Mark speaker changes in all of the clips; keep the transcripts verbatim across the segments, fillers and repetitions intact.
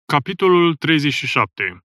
Speaker 1: Capitolul treizeci și șapte.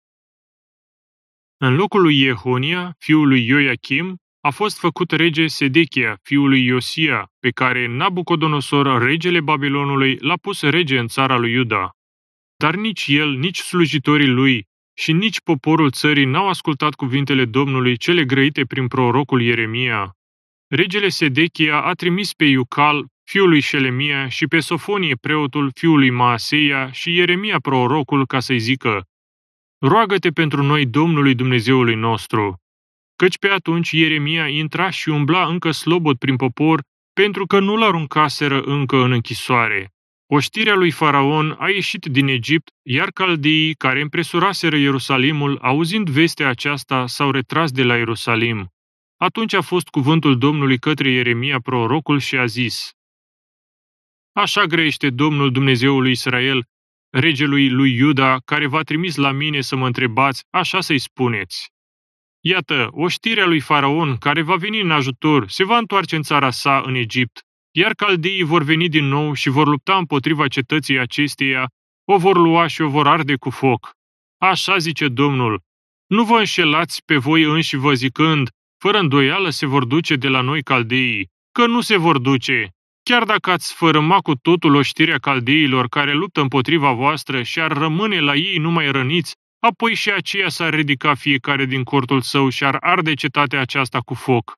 Speaker 1: În locul lui Iehonia, fiul lui Ioachim, a fost făcut rege Sedechia, fiul lui Iosia, pe care Nabucodonosor, regele Babilonului, l-a pus rege în țara lui Iuda. Dar nici el, nici slujitorii lui și nici poporul țării n-au ascultat cuvintele Domnului cele grăite prin prorocul Ieremia. Regele Sedechia a trimis pe Iucal, fiul lui Șelemia, și pe Sofonie preotul, fiul lui Maaseia, și Ieremia prorocul, ca să-i zică: roagă-te pentru noi Domnului Dumnezeului nostru. Căci pe atunci Ieremia intra și umbla încă slobod prin popor, pentru că nu-l aruncaseră încă în închisoare. Oștirea lui Faraon a ieșit din Egipt, iar caldeii, care împresuraseră Ierusalimul, auzind vestea aceasta, s-au retras de la Ierusalim. Atunci a fost cuvântul Domnului către Ieremia prorocul și a zis: așa grăiește Domnul Dumnezeul lui Israel, regelui lui Iuda, care v-a trimis la mine să mă întrebați, așa să-i spuneți: iată, oștirea lui Faraon, care va veni în ajutor, se va întoarce în țara sa, în Egipt, iar caldeii vor veni din nou și vor lupta împotriva cetății acesteia, o vor lua și o vor arde cu foc. Așa zice Domnul: nu vă înșelați pe voi înși vă zicând, fără îndoială se vor duce de la noi caldeii, că nu se vor duce. Chiar dacă ați sfărâma cu totul oștirea caldeilor care luptă împotriva voastră și ar rămâne la ei numai răniți, apoi și aceia s-ar ridica fiecare din cortul său și ar arde cetatea aceasta cu foc.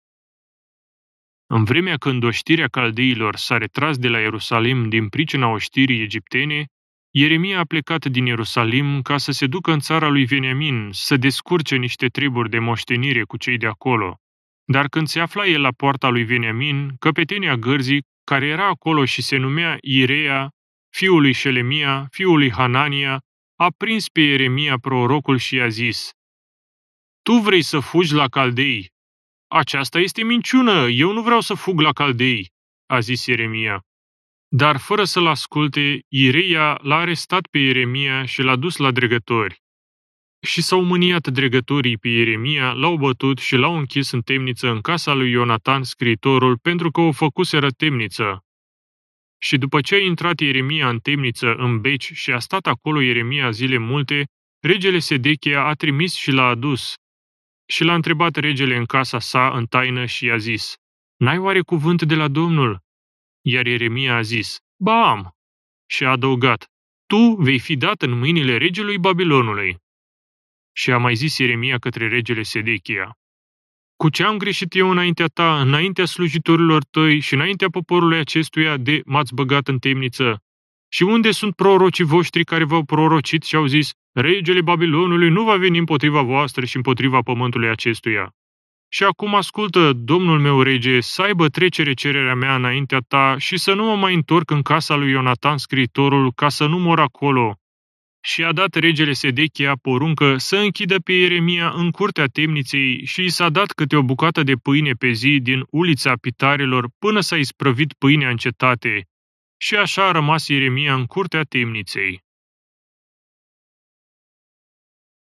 Speaker 1: În vremea când oștirea caldeilor s-a retras de la Ierusalim din pricina oștirii egiptene, Ieremia a plecat din Ierusalim ca să se ducă în țara lui Veniamin, să descurce niște treburi de moștenire cu cei de acolo. Dar când se afla el la poarta lui Veniamin, căpetenia gărzii, care era acolo și se numea Irea, fiul lui Șelemia, fiul lui Hanania, a prins pe Ieremia prorocul și i-a zis: tu vrei să fugi la caldei? Aceasta este minciună, eu nu vreau să fug la caldei, a zis Ieremia. Dar fără să-l asculte, Irea l-a arestat pe Ieremia și l-a dus la dregători. Și s-au mâniat dregătorii pe Ieremia, l-au bătut și l-au închis în temniță în casa lui Ionatan, scriitorul, pentru că o făcuseră temniță. Și după ce a intrat Ieremia în temniță, în beci, și a stat acolo Ieremia zile multe, regele Sedechia a trimis și l-a adus. Și l-a întrebat regele în casa sa, în taină, și i-a zis: n-ai oare cuvânt de la Domnul? Iar Ieremia a zis: ba am. Și a adăugat: tu vei fi dat în mâinile regelui Babilonului. Și a mai zis Ieremia către regele Sedechia: cu ce am greșit eu înaintea ta, înaintea slujitorilor tăi și înaintea poporului acestuia de m-ați băgat în temniță? Și unde sunt prorocii voștri care v-au prorocit și au zis: regele Babilonului nu va veni împotriva voastră și împotriva pământului acestuia? Și acum ascultă, domnul meu rege, să aibă trecere cererea mea înaintea ta și să nu mă mai întorc în casa lui Ionatan, scriitorul, ca să nu mor acolo. Și a dat regele Sedechia poruncă să închidă pe Ieremia în curtea temniței și i s-a dat câte o bucată de pâine pe zi din ulița Pitarilor până s-a isprăvit pâinea în cetate. Și așa a rămas Ieremia în curtea temniței.